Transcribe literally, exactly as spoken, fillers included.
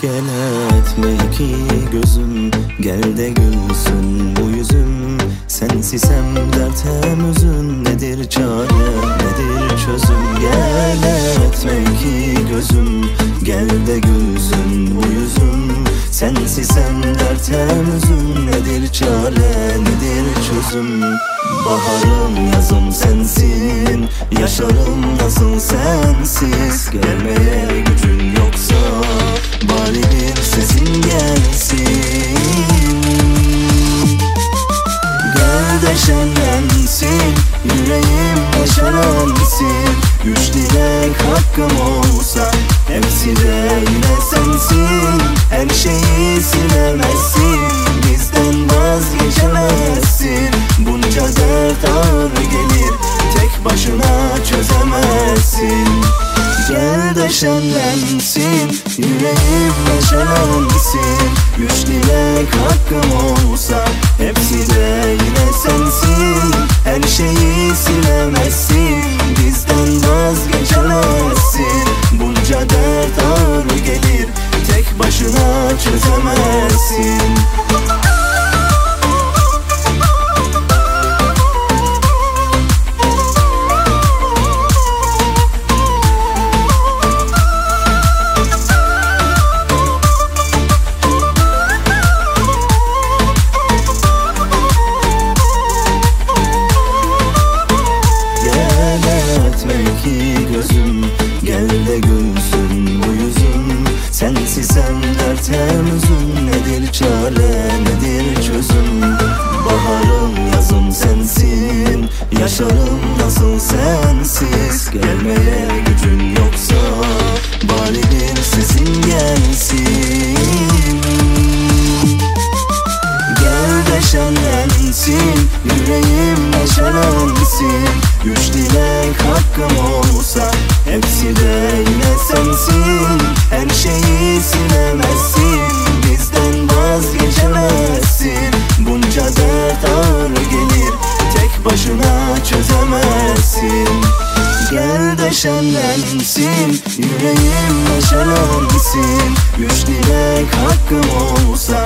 Gel etme iki gözüm, gel de gülsün bu yüzüm. Sensiz hem dert hem hüzün, nedir çare nedir çözüm. Gel etme iki gözüm, gel de gülsün bu yüzüm. Sensiz hem dert hem hüzün, nedir çare nedir çözüm. Baharım yazım sensin, yaşarım nasıl sensiz. Gelmeye gücün yoksa bari bir sesin gelsin. Gel de şenlensin, yüreğim neşelensin. Üç dilek hakkım olsa hepsi de yine sensin. Her şeyi silemezsin, bizden vazgeçemezsin. Bunca dert ağır gelir, tek başına çözemezsin. Gel de şenlensin, yüreğim neşelensin. Üç dilek hakkım olsa hepsi de yine sensin. Her şeyi silemezsin, bizden vazgeçemezsin. Bunca dert ağır gelir, tek başına çözemezsin. Gözüm, gel de gülsün bu yüzüm. Sensiz hem dert hem hüzün, nedir çare nedir çözüm. Baharım yazım sensin, yaşarım nasıl sensiz. Gelmeye gücün yoksa bari bir sesin gelsin. Gel de şenlensin, yüreğim neşelensin. Üç dilek hakkım olsa hepsi de yine sensin. Her şeyi silemezsin, bizden vazgeçemezsin. Bunca dert ağır gelir, tek başına çözemezsin. Gel de şenlensin, yüreğim neşelensin. Üç dilek hakkım olsa